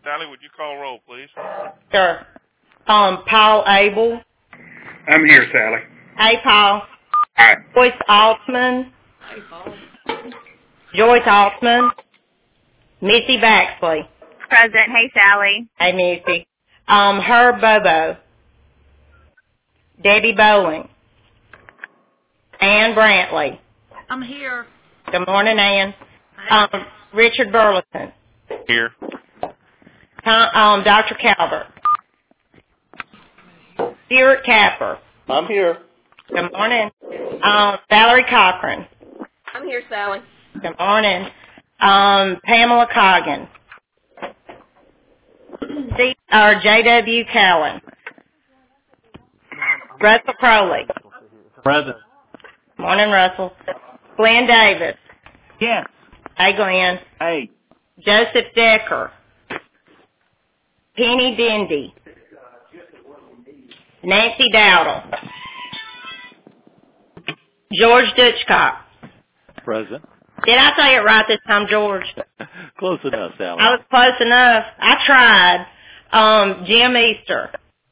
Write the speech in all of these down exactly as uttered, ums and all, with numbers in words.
Sally, would you call roll, please? Sure. Um, Paul Abel. I'm here, Sally. Hey, Paul. Hi. Joyce Altman. Hey, Paul. Joyce Altman. Missy Baxley. Present. Hey, Sally. Hey, Missy. Um, Herb Bobo. Debbie Bowling. Ann Brantley. I'm here. Good morning, Ann. Um, Richard Burleson. Here. Tom, um, Doctor Calvert. Stuart Capper. I'm here. Good morning. Um, Valerie Cochran. I'm here, Sally. Good morning. Um, Pamela Coggin. C, or J W Cowan. Russell Crowley. Present. Morning, Russell. Glenn Davis. Yes. Hey, Glenn. Hey. Joseph Decker. Penny Dendy. Nancy Dowdle. George Dutchcock. Present. Did I say it right this time, George? Close enough, Sally. I was close enough. I tried. Um, Jim Easter.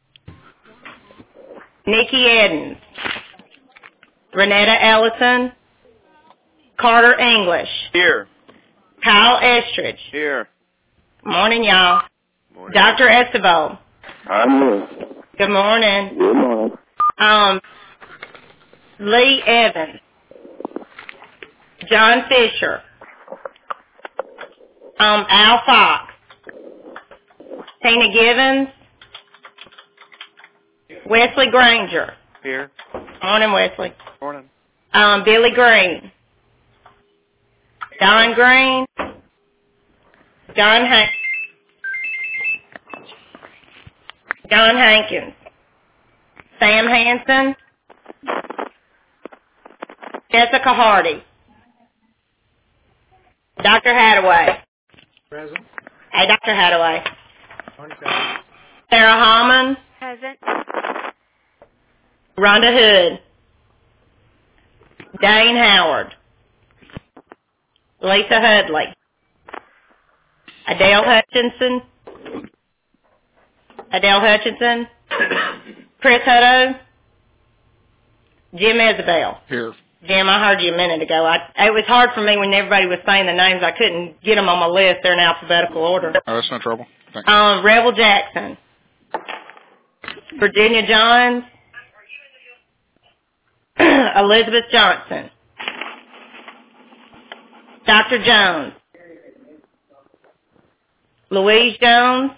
Nikki Edens. Renetta Ellison. Carter English. Here. Kyle Estridge. Here. Morning, y'all. Morning. Doctor Estevo. I'm here. Good morning. Good morning. Um, Lee Evans. John Fisher. Um, Al Fox. Tina Givens. Wesley Granger. Here. Morning, Wesley. Morning. Um, Billy Green. Don Green. John Hank. John Hankins. Sam Hanson. Jessica Hardy. Doctor Hadaway. Present. Hey, Doctor Hadaway. Morning, Sally. Sarah Hallman. Present. Rhonda Hood. Dane Howard. Lisa Hudley. Adele Hutchinson. Adele Hutchinson. Chris Hutto. Jim Isabel. Here. Jim, I heard you a minute ago. I, it was hard for me when everybody was saying the names. I couldn't get them on my list. They're in alphabetical order. Oh, that's no trouble. Thanks. Um, Rebel Jackson. Virginia Johns. Elizabeth Johnson. Doctor Jones. Louise Jones.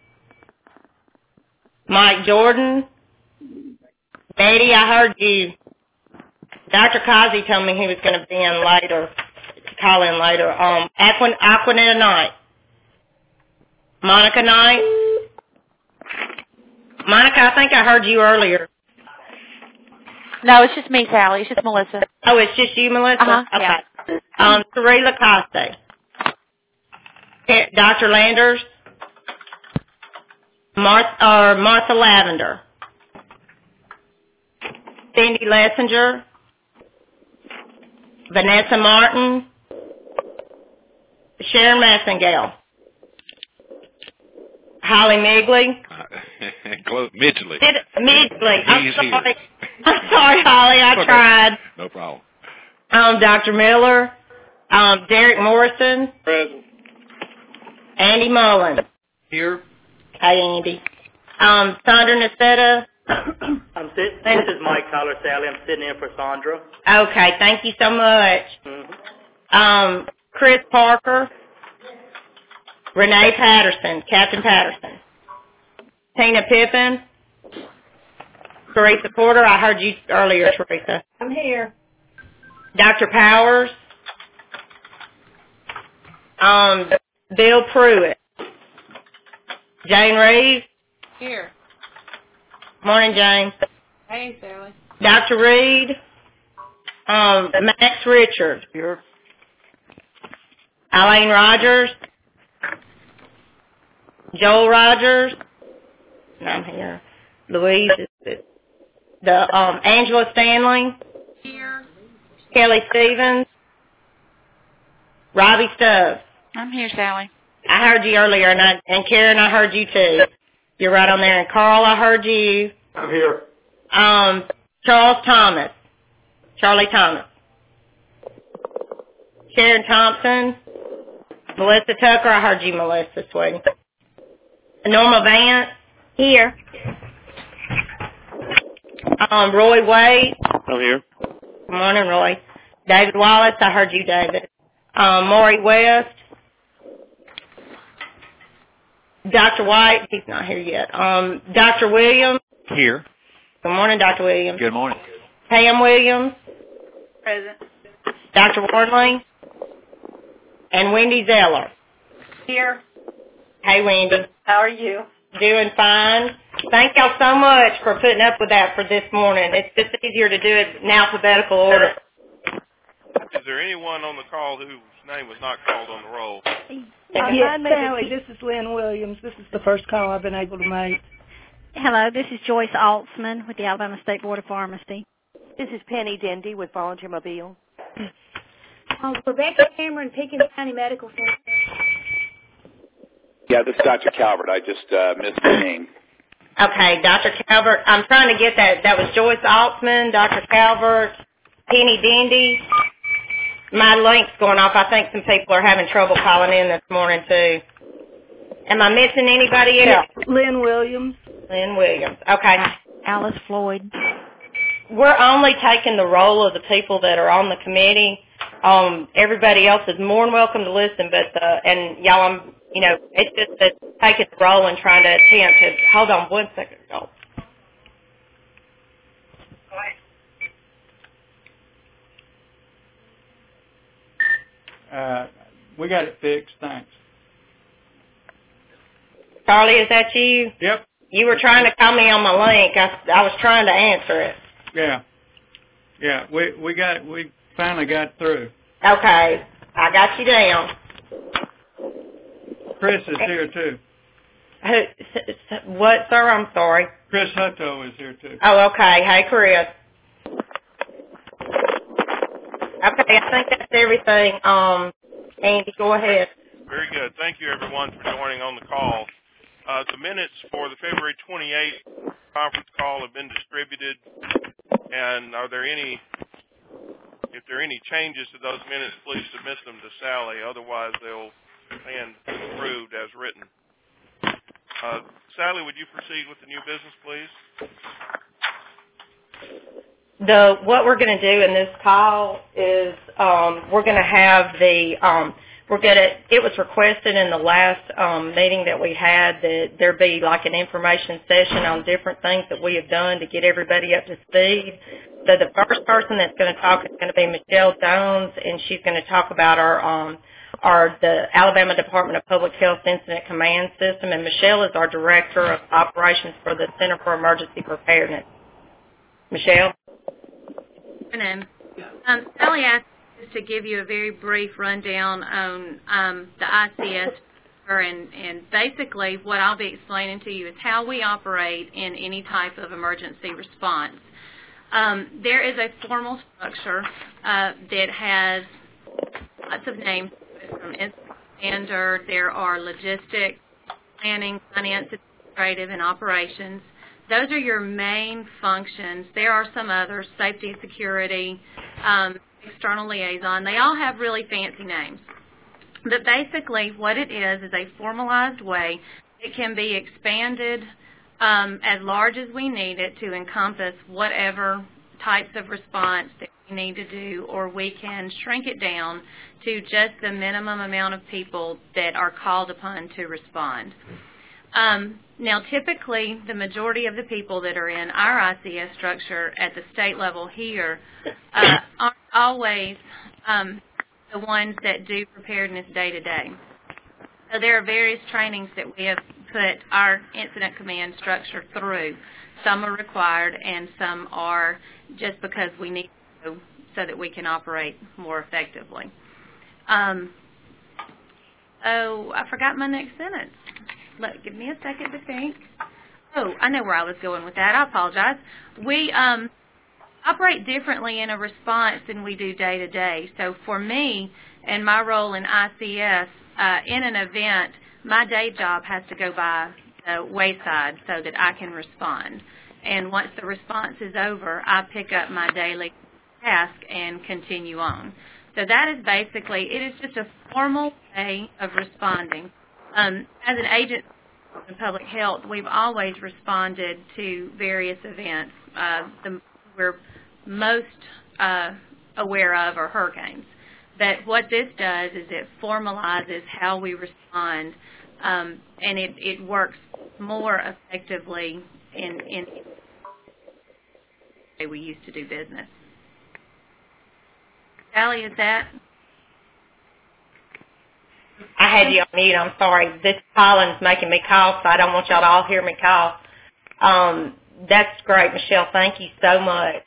Mike Jordan. Betty, I heard you. Doctor Kazi told me he was going to be in later, call in later. Um, Aquin, Aquanetta Knight. Monica Knight. Monica, I think I heard you earlier. No, it's just me, Sally. It's just Melissa. Oh, it's just you, Melissa? Uh-huh, okay. yeah. Um, Sheree Lacoste. Doctor Landers. Martha, or Martha Lavender. Cindy Lessinger. Vanessa Martin. Sharon Massengale. Holly Migley. Close. Midgley. Did, Midgley. I'm He's sorry. here. I'm sorry, Holly. I Okay. tried. No problem. Um, Doctor Miller. Um, Derek Morrison. Present. Andy Mullen. Here. Hey, Andy. Um, Sandra Nacetta. I'm sitting. This is Mike Tyler, Sally. I'm sitting in for Sandra. Okay, thank you so much. Mm-hmm. Um, Chris Parker. Renee Patterson, Captain Patterson. Tina Pippin. Teresa Porter. I heard you earlier, Teresa. I'm here. Doctor Powers. Um, Bill Pruitt. Jane Reeves. Here. Morning, Jane. Hey, Sally. Doctor Reed. Um, Max Richard. Here. Eileen Rogers. Joel Rogers. And I'm here. Louise. The um, Angela Stanley. Here. Kelly Stevens. Robbie Stubbs. I'm here, Sally. I heard you earlier, and, I, and Karen, I heard you too. You're right on there. And Carl, I heard you. I'm here. Um, Charles Thomas. Charlie Thomas. Sharon Thompson. Melissa Tucker, I heard you, Melissa, sweetie. Norma Vance. Here. Um, Roy Wade. I'm here. Good morning, Roy. David Wallace, I heard you, David. Um, Maury West. Doctor White, he's not here yet. Um, Doctor Williams. Here. Good morning, Doctor Williams. Good morning. Pam Williams. Present. Doctor Warnley. And Wendy Zeller. Here. Hey, Wendy. How are you? Doing fine. Thank y'all so much for putting up with that for this morning. It's just easier to do it in alphabetical order. Is there anyone on the call whose name was not called on the roll? Yes, Sally, this is Lynn Williams. This is the first call I've been able to make. Hello, this is Joyce Altsman with the Alabama State Board of Pharmacy. This is Penny Dendy with Volunteer Mobile. Uh, Rebecca Cameron, Pickens County Medical Center. Yeah, this is Doctor Calvert. I just uh, missed the name. Okay, Doctor Calvert. I'm trying to get that. That was Joyce Altsman, Doctor Calvert, Penny Dendy. My link's going off. I think some people are having trouble calling in this morning, too. Am I missing anybody else? Lynn Williams. Lynn Williams. Okay. Alice Floyd. We're only taking the roll of the people that are on the committee. Um, everybody else is more than welcome to listen, but, uh, and y'all, I'm, you know, it's just that taking the roll and trying to attempt to, hold on one second, y'all. Uh, we got it fixed, thanks. Charlie, is that you? Yep. You were trying to call me on my link. I, I was trying to answer it. Yeah. Yeah, we we got we finally got through. Okay. I got you down. Chris is here too. Who, what, sir? I'm sorry. Chris Hutto is here too. Oh, okay. Hey, Chris. Okay, I think that's everything. Um, Andy, go ahead. Very good. Thank you, everyone, for joining on the call. Uh, the minutes for the February twenty-eighth conference call have been distributed. And are there any, if there are any changes to those minutes, please submit them to Sally. Otherwise, they'll stand approved as written. Uh, Sally, would you proceed with the new business, please? The what we're going to do in this call is um, we're going to have the um, we're going to. It was requested in the last um, meeting that we had that there be like an information session on different things that we have done to get everybody up to speed. So the first person that's going to talk is going to be Michelle Jones, and she's going to talk about our um, our the Alabama Department of Public Health Incident Command System, and Michelle is our director of operations for the Center for Emergency Preparedness. Michelle. Um, Sally asked us to give you a very brief rundown on um, the I C S, and, and basically what I'll be explaining to you is how we operate in any type of emergency response. Um, there is a formal structure uh, that has lots of names from incident standard. There are logistics, planning, finance, administrative, and operations. Those are your main functions. There are some others, safety and security, um, external liaison. They all have really fancy names. But basically what it is is a formalized way. It can be expanded um, as large as we need it to encompass whatever types of response that we need to do, or we can shrink it down to just the minimum amount of people that are called upon to respond. Um, now, typically, the majority of the people that are in our I C S structure at the state level here uh, aren't always um, the ones that do preparedness day to day. So there are various trainings that we have put our incident command structure through. Some are required, and some are just because we need to so that we can operate more effectively. Um, oh, I forgot my next sentence. Let, give me a second to think. Oh, I know where I was going with that. I apologize. We um, operate differently in a response than we do day to day. So for me and my role in I C S, uh, in an event, my day job has to go by the wayside so that I can respond. And once the response is over, I pick up my daily task and continue on. So that is basically, it is just a formal way of responding. Um, as an agent in public health, we've always responded to various events. Uh, the, we're most uh, aware of are hurricanes. But what this does is it formalizes how we respond, um, and it, it works more effectively in, in the way we used to do business. Sally, is that? I had you on mute. I'm sorry. This Colin's making me cough, so I don't want y'all to all hear me cough. Um, that's great, Michelle. Thank you so much.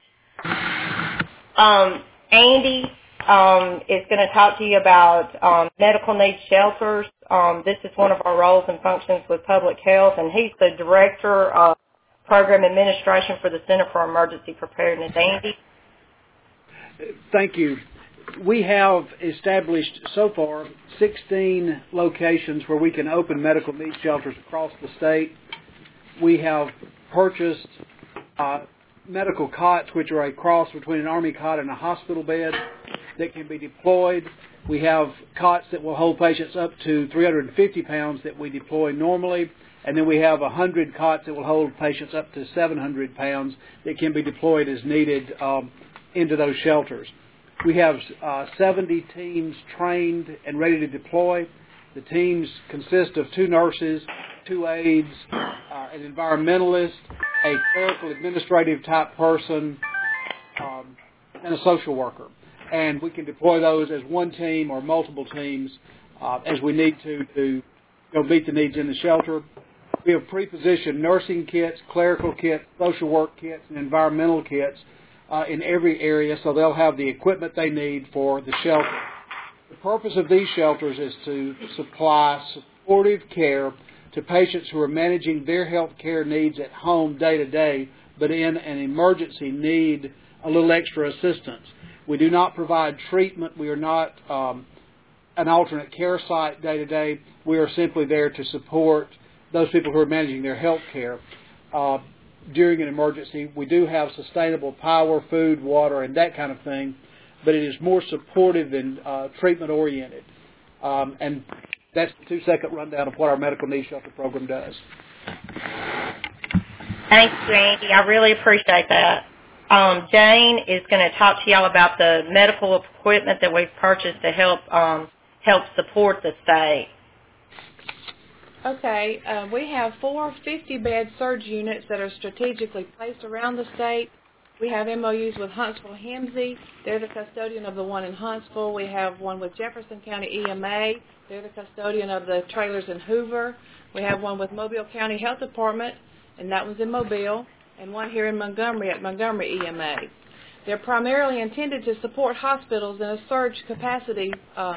Um, Andy um, is going to talk to you about um, medical needs shelters. Um, this is one of our roles and functions with public health, and he's the Director of Program Administration for the Center for Emergency Preparedness. Andy? Thank you. We have established so far sixteen locations where we can open medical needs shelters across the state. We have purchased uh, medical cots, which are a cross between an Army cot and a hospital bed that can be deployed. We have cots that will hold patients up to three hundred fifty pounds that we deploy normally. And then we have one hundred cots that will hold patients up to seven hundred pounds that can be deployed as needed um, into those shelters. We have uh, seventy teams trained and ready to deploy. The teams consist of two nurses, two aides, uh, an environmentalist, a clerical administrative type person, um, and a social worker. And we can deploy those as one team or multiple teams uh, as we need to to you know, meet the needs in the shelter. We have pre-positioned nursing kits, clerical kits, social work kits, and environmental kits uh, in every area, so they'll have the equipment they need for the shelter. The purpose of these shelters is to supply supportive care to patients who are managing their health care needs at home day to day, but in an emergency need a little extra assistance. We do not provide treatment. We are not um, an alternate care site day to day. We are simply there to support those people who are managing their health care uh, during an emergency. We do have sustainable power, food, water, and that kind of thing, but it is more supportive and uh, treatment-oriented. Um, and that's the two-second rundown of what our medical needs shelter program does. Thank you, Andy. I really appreciate that. Um, Jane is going to talk to y'all about the medical equipment that we've purchased to help um, help support the state. Okay, uh, we have four fifty-bed surge units that are strategically placed around the state. We have M O Us with Huntsville-Hemsey. They're the custodian of the one in Huntsville. We have one with Jefferson County E M A. They're the custodian of the trailers in Hoover. We have one with Mobile County Health Department, and that one's in Mobile, and one here in Montgomery at Montgomery E M A. They're primarily intended to support hospitals in a surge capacity um,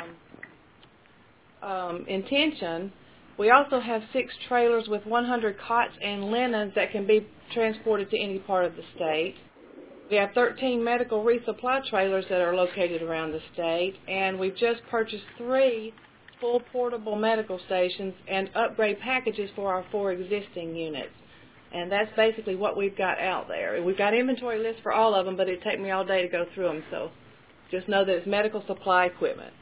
um, intention. We also have six trailers with one hundred cots and linens that can be transported to any part of the state. We have thirteen medical resupply trailers that are located around the state, and we've just purchased three full portable medical stations and upgrade packages for our four existing units. And that's basically what we've got out there. We've got inventory lists for all of them, but it'd take me all day to go through them, so just know that it's medical supply equipment.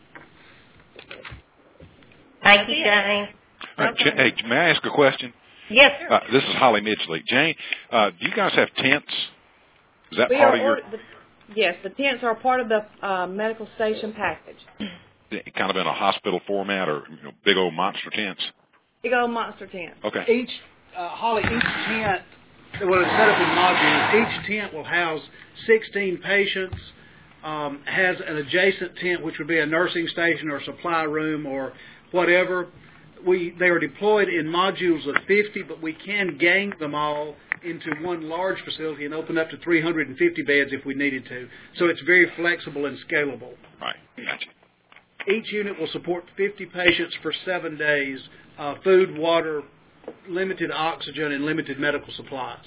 Thank you, Jane. Right, hey, may I ask a question? Yes, sir. Uh, this is Holly Midgley. Jane, uh, do you guys have tents? Is that we part are of your... ordered, the, yes, the tents are part of the uh, medical station package. Kind of in a hospital format or you know, big old monster tents? Big old monster tents. Okay. Each, uh, Holly, each tent, well, it's set up in modules. Each tent will house sixteen patients, um, has an adjacent tent, which would be a nursing station or a supply room or whatever. We They are deployed in modules of fifty, but we can gang them all into one large facility and open up to three hundred fifty beds if we needed to. So it's very flexible and scalable. Right. Gotcha. Each unit will support fifty patients for seven days, uh, food, water, limited oxygen, and limited medical supplies.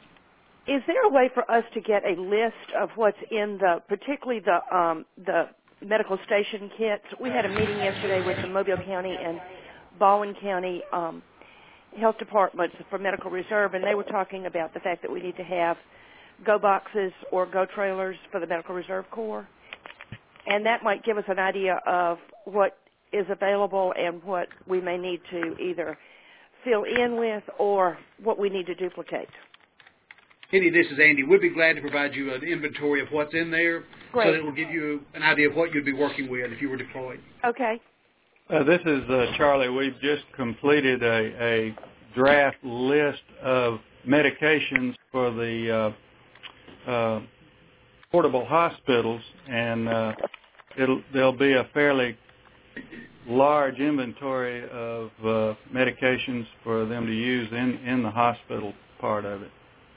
Is there a way for us to get a list of what's in the, particularly the um, the medical station kits. We had a meeting yesterday with the Mobile County and Baldwin County um, health departments for medical reserve, and they were talking about the fact that we need to have go boxes or go trailers for the medical reserve corps, and that might give us an idea of what is available and what we may need to either fill in with or what we need to duplicate. Kitty, this is Andy. We'd be glad to provide you an inventory of what's in there. Great. So that it will give you an idea of what you'd be working with if you were deployed. Okay. Uh, this is uh, Charlie. We've just completed a, a draft list of medications for the uh, uh, portable hospitals, and uh, it'll, there'll be a fairly large inventory of uh, medications for them to use in, in the hospital part of it.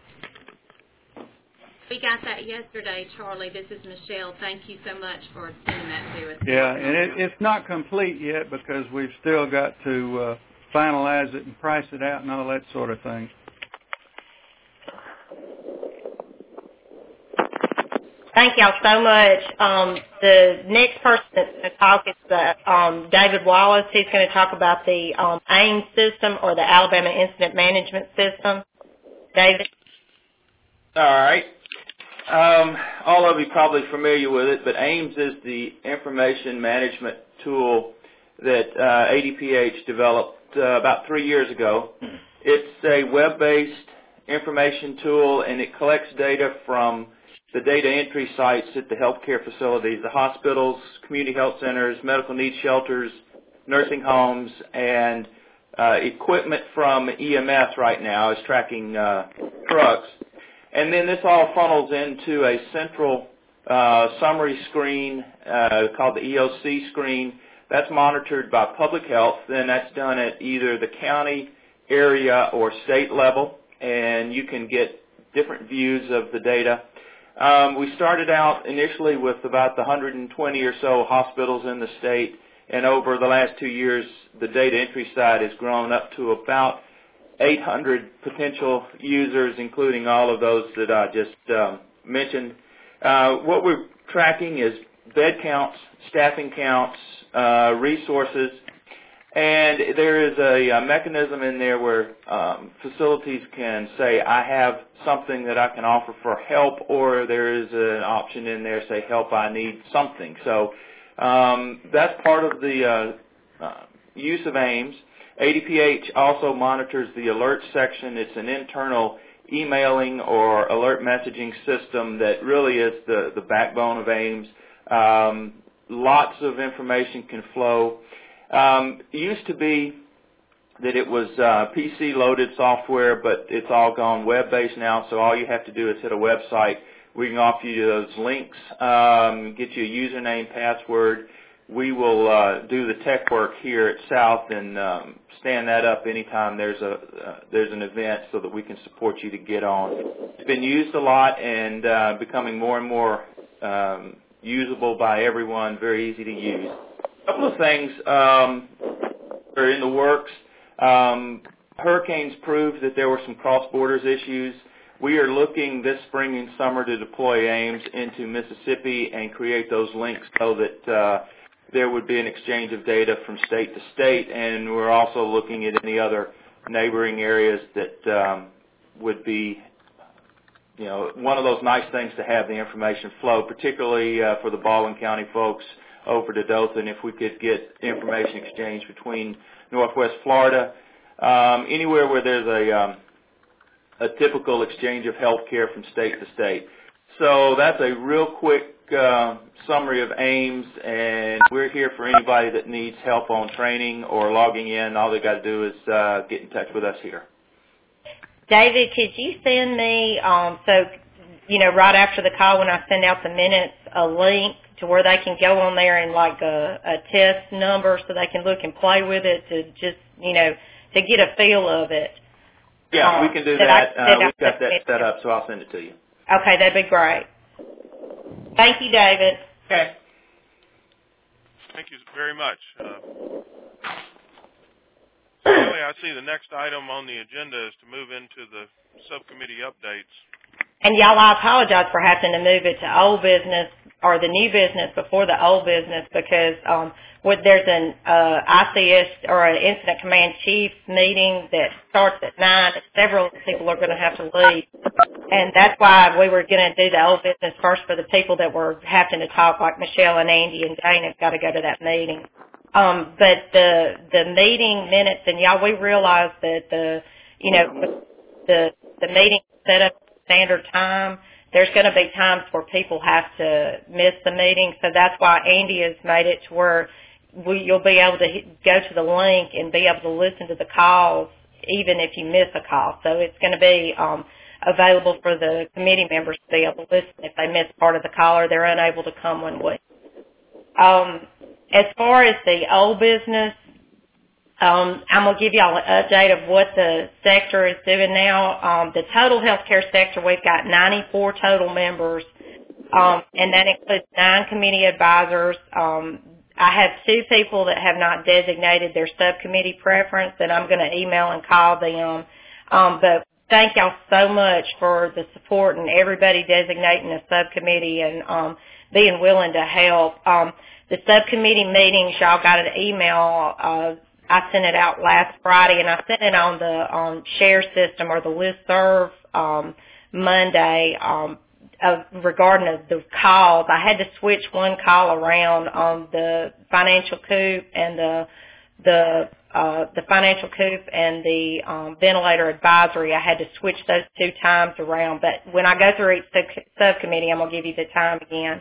We got that yesterday, Charlie. This is Michelle. Thank you so much for sending that to us. Yeah, and it, it's not complete yet because we've still got to uh, finalize it and price it out and all that sort of thing. Thank y'all so much. Um, the next person that's going to talk is uh, um, David Wallace. He's going to talk about the um, AIMS system, or the Alabama Incident Management System. David? All right. Um, all of you are probably familiar with it, but AIMS is the information management tool that uh, A D P H developed uh, about three years ago. It's a web-based information tool, and it collects data from the data entry sites at the healthcare facilities, the hospitals, community health centers, medical needs shelters, nursing homes, and uh, equipment from E M S right now is tracking uh, trucks. And then this all funnels into a central uh, summary screen uh, called the E O C screen. That's monitored by public health. Then that's done at either the county, area, or state level, and you can get different views of the data. Um, we started out initially with about the one hundred twenty or so hospitals in the state, and over the last two years, the data entry side has grown up to about eight hundred potential users, including all of those that I just um, mentioned. Uh, what we're tracking is bed counts, staffing counts, uh, resources, and there is a, a mechanism in there where um, facilities can say, I have something that I can offer for help, or there is an option in there, say, help, I need something. So um, that's part of the uh, uh, use of AIMS. A D P H also monitors the alert section. It's an internal emailing or alert messaging system that really is the, the backbone of AIMS. Um, lots of information can flow. Um, it used to be that it was uh, P C-loaded software, but it's all gone web-based now, so all you have to do is hit a website. We can offer you those links, um, get you a username, password. We will uh, do the tech work here at South and um, stand that up anytime there's a uh, there's an event so that we can support you to get on. It's been used a lot and uh, becoming more and more um, usable by everyone, very easy to use. A couple of things um, are in the works. Um, hurricanes proved that there were some cross-borders issues. We are looking this spring and summer to deploy AIMS into Mississippi and create those links so that uh, there would be an exchange of data from state to state, and we're also looking at any other neighboring areas that um, would be, you know, one of those nice things to have the information flow, particularly uh, for the Baldwin County folks over to Dothan, if we could get information exchange between Northwest Florida, um, anywhere where there's a, um, a typical exchange of health care from state to state. So that's a real quick uh, summary of AIMS, and we're here for anybody that needs help on training or logging in. All they got to do is uh, get in touch with us here. David, could you send me, um, so, you know, right after the call when I send out the minutes, a link to where they can go on there and like a, a test number so they can look and play with it to just, you know, to get a feel of it? Yeah, um, we can do that. that. I, uh, that we've got that set up, so I'll send it to you. Okay, that'd be great. Thank you, David. Okay. Thank you very much. Uh, Kelly, I see the next item on the agenda is to move into the subcommittee updates. And y'all, I apologize for having to move it to old business or the new business before the old business because um, with, there's an uh, I C S or an Incident Command Chiefs meeting that starts at nine. And several people are going to have to leave. And that's why we were going to do the old business first for the people that were having to talk, like Michelle and Andy and Jane have got to go to that meeting. Um, but the the meeting minutes, and y'all, we realized that the, you know, the the meeting set up standard time. There's going to be times where people have to miss the meeting, so that's why Andy has made it to where we, you'll be able to go to the link and be able to listen to the calls even if you miss a call. So it's going to be um, available for the committee members to be able to listen if they miss part of the call or they're unable to come one week. Um, as far as the old business, Um, I'm going to give y'all an update of what the sector is doing now. Um, the total healthcare sector, we've got ninety-four total members, um, and that includes nine committee advisors. Um, I have two people that have not designated their subcommittee preference, and I'm going to email and call them. Um, but thank y'all so much for the support and everybody designating a subcommittee and um, being willing to help. Um, the subcommittee meetings, y'all got an email uh I sent it out last Friday, and I sent it on the um, share system or the listserv um, Monday um, of, regarding the calls. I had to switch one call around on the financial coup and the the uh, the financial coup and the um, ventilator advisory. I had to switch those two times around. But when I go through each sub- subcommittee, I'm going to give you the time again.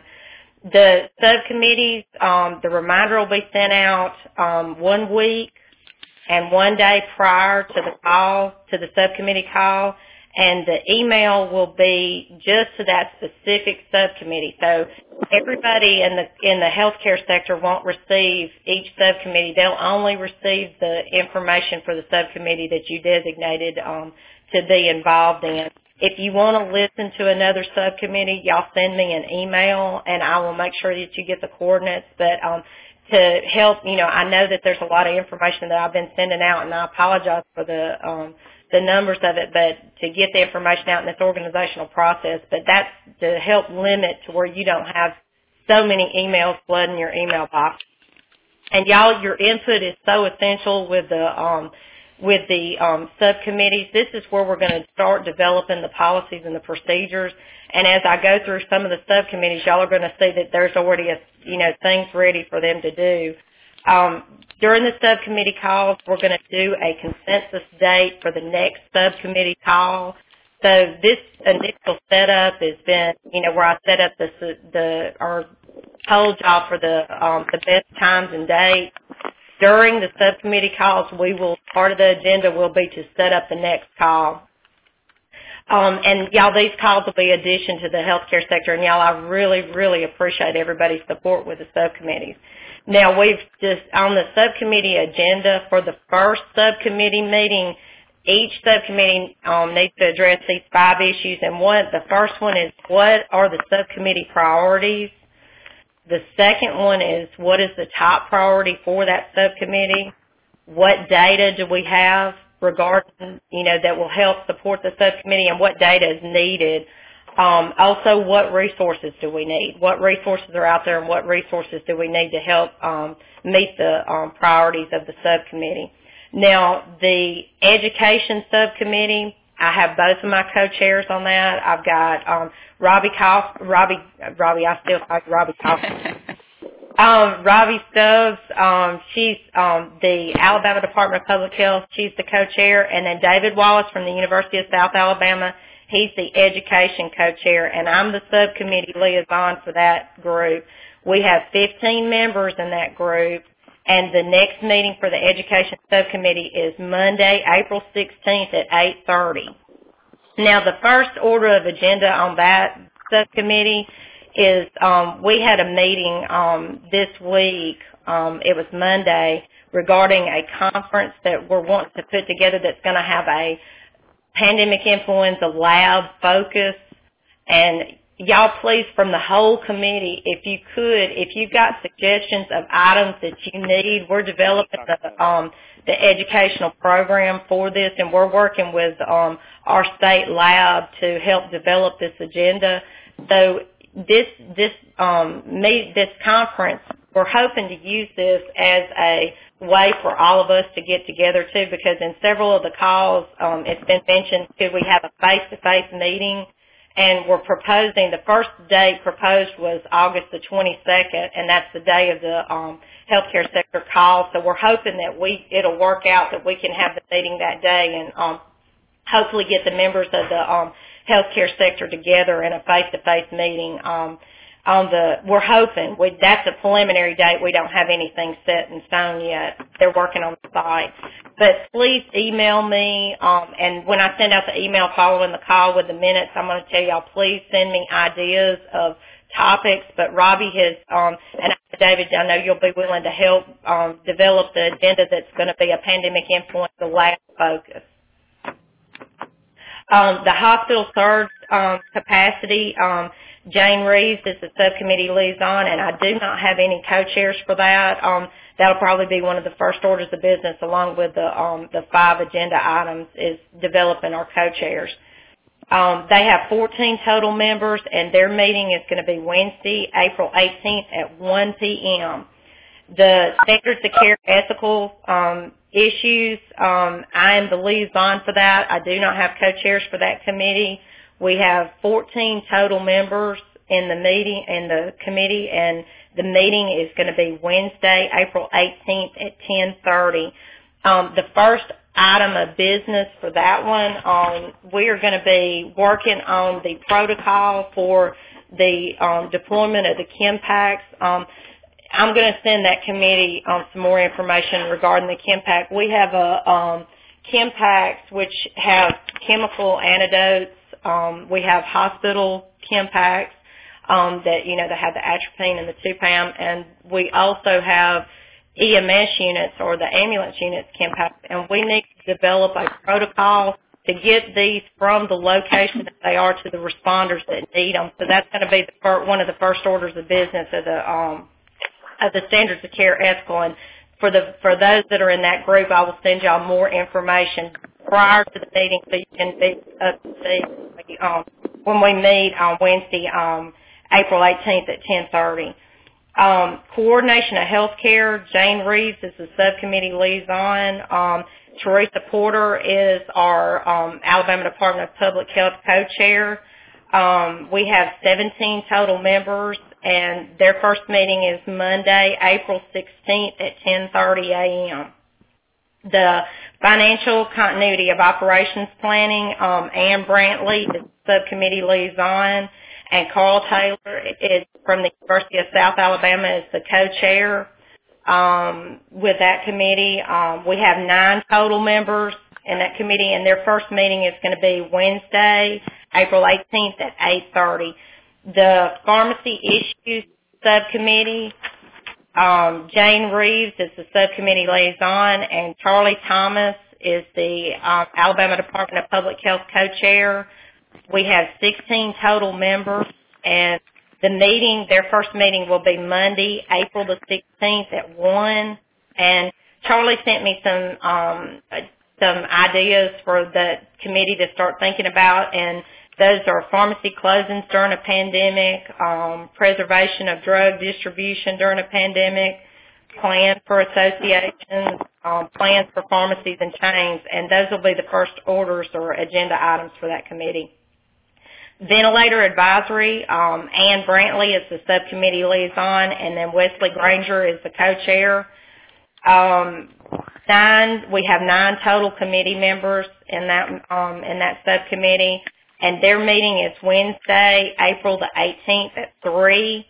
The subcommittees, um, the reminder will be sent out um, one week and one day prior to the call, to the subcommittee call, and the email will be just to that specific subcommittee. So everybody in the in the healthcare sector won't receive each subcommittee. They'll only receive the information for the subcommittee that you designated um, to be involved in. If you want to listen to another subcommittee, y'all send me an email, and I will make sure that you get the coordinates. But um, to help, you know, I know that there's a lot of information that I've been sending out, and I apologize for the um, the numbers of it, but to get the information out in this organizational process. But that's to help limit to where you don't have so many emails flooding your email box. And y'all, your input is so essential with the um, with the um, subcommittees. This is where we're going to start developing the policies and the procedures. And as I go through some of the subcommittees, y'all are going to see that there's already, a, you know, things ready for them to do. Um, during the subcommittee calls, we're going to do a consensus date for the next subcommittee call. So this initial setup has been, you know, where I set up the, the or told y'all for the um, the best times and dates. During the subcommittee calls, we will, part of the agenda will be to set up the next call. Um, and y'all, these calls will be addition to the healthcare sector, and y'all, I really, really appreciate everybody's support with the subcommittees. Now, we've just, on the subcommittee agenda for the first subcommittee meeting, each subcommittee um, needs to address these five issues, and one, the first one is what are the subcommittee priorities? The second one is what is the top priority for that subcommittee? What data do we have regarding, you know, that will help support the subcommittee, and what data is needed? Um, also, what resources do we need? What resources are out there, and what resources do we need to help um, meet the um, priorities of the subcommittee? Now, the education subcommittee, I have both of my co-chairs on that. I've got um, Robbie Kauf, Robbie, Robbie, I still like Robbie Kauf. um, Robbie Stubbs, um, she's um, the Alabama Department of Public Health. She's the co-chair, and then David Wallace from the University of South Alabama. He's the education co-chair, and I'm the subcommittee liaison for that group. We have fifteen members in that group, and the next meeting for the education subcommittee is Monday, April sixteenth at eight thirty. Now, the first order of agenda on that subcommittee is um, we had a meeting um, this week, um, it was Monday, regarding a conference that we're wanting to put together that's going to have a pandemic influenza lab focus. And y'all please, from the whole committee, if you could, if you've got suggestions of items that you need, we're developing the, um, the educational program for this, and we're working with um, our state lab to help develop this agenda. So this this um, meet, this conference, we're hoping to use this as a way for all of us to get together too, because in several of the calls, um, it's been mentioned, could we have a face-to-face meeting? And we're proposing, the first date proposed was August the twenty-second, and that's the day of the um, healthcare sector call. So we're hoping that we it'll work out that we can have the meeting that day and um, hopefully get the members of the um, healthcare sector together in a face-to-face meeting. Um, on the, we're hoping, we, that's a preliminary date. We don't have anything set in stone yet. They're working on the site. But please email me, um, and when I send out the email following the call with the minutes, I'm going to tell y'all, please send me ideas of topics. But Robbie has, um, and David, I know you'll be willing to help um, develop the agenda that's going to be a pandemic influenza lab focus. Um, the hospital surge um, capacity, um, Jane Reeves is the subcommittee liaison, and I do not have any co-chairs for that. Um, that'll probably be one of the first orders of business, along with the um, the five agenda items, is developing our co-chairs. Um, they have fourteen total members, and their meeting is going to be Wednesday, April eighteenth at one p.m. The standards of care ethical um, issues, um, I am the liaison for that. I do not have co-chairs for that committee. We have fourteen total members in the meeting, in the committee, and the meeting is going to be Wednesday, April eighteenth at ten thirty. Um, the first item of business for that one, um, we are going to be working on the protocol for the um, deployment of the ChemPACs. Um, I'm going to send that committee um, some more information regarding the ChemPAC. We have a um, ChemPACs which have chemical antidotes. Um, we have hospital ChemPACs um, that, you know, that have the atropine and the two P A M, and we also have E M S units or the ambulance units ChemPACs, and we need to develop a protocol to get these from the location that they are to the responders that need them. So that's going to be the fir- one of the first orders of business of the um, of the standards of care ethical. And for the for those that are in that group, I will send y'all more information prior to the meeting so you can be up to see um, when we meet on Wednesday, um, April eighteenth at ten thirty. Um, coordination of healthcare, Jane Reeves is the subcommittee liaison. Um, Teresa Porter is our um, Alabama Department of Public Health co-chair. Um, we have seventeen total members, and their first meeting is Monday, April sixteenth at ten thirty a.m. The financial continuity of operations planning, um, Ann Brantley is subcommittee liaison, and Carl Taylor is from the University of South Alabama is the co-chair um, with that committee. Um, we have nine total members in that committee, and their first meeting is going to be Wednesday, April eighteenth at eight thirty. The pharmacy issues subcommittee, um, Jane Reeves is the subcommittee liaison, and Charlie Thomas is the um, Alabama Department of Public Health co-chair. We have sixteen total members, and the meeting, their first meeting will be Monday, April the sixteenth at one. And Charlie sent me some um, some ideas for the committee to start thinking about, and those are pharmacy closings during a pandemic, um, preservation of drug distribution during a pandemic, plans for associations, um, plans for pharmacies and chains, and those will be the first orders or agenda items for that committee. Ventilator advisory, um, Ann Brantley is the subcommittee liaison, and then Wesley Granger is the co-chair. Um, nine, we have nine total committee members in that um, in that subcommittee, and their meeting is Wednesday, April the eighteenth at three.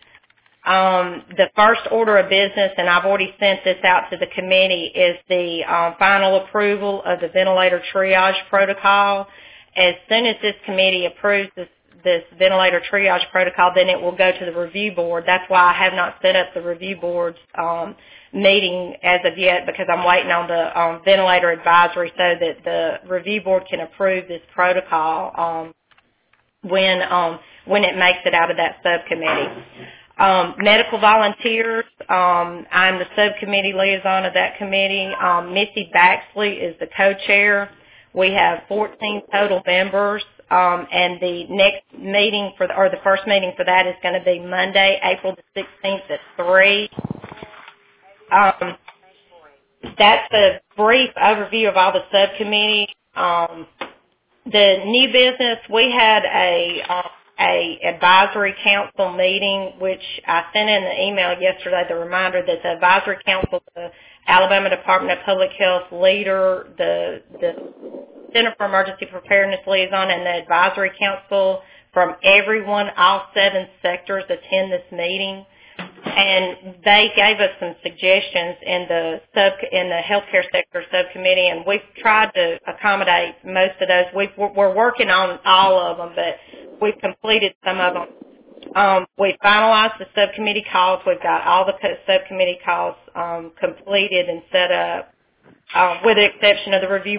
Um, the first order of business, and I've already sent this out to the committee, is the um, final approval of the ventilator triage protocol. As soon as this committee approves this, this ventilator triage protocol, then it will go to the review board. That's why I have not set up the review board's um, meeting as of yet, because I'm waiting on the um, ventilator advisory so that the review board can approve this protocol um, when um, when it makes it out of that subcommittee. Um, medical volunteers, um, I'm the subcommittee liaison of that committee. Um, Missy Baxley is the co-chair. We have fourteen total members, um, and the next meeting for the, or the first meeting for that is going to be Monday, April the sixteenth at three. Um, that's a brief overview of all the subcommittees. Um, the new business, we had a uh, a advisory council meeting, which I sent in the email yesterday, the reminder that the advisory council, the Alabama Department of Public Health leader, the the Center for Emergency Preparedness liaison, and the advisory council from everyone, all seven sectors, attend this meeting. And they gave us some suggestions in the sub in the healthcare sector subcommittee, and we've tried to accommodate most of those. We've, we're working on all of them, but we've completed some of them. Um, we finalized the subcommittee calls. We've got all the subcommittee calls um, completed and set up, uh, with the exception of the review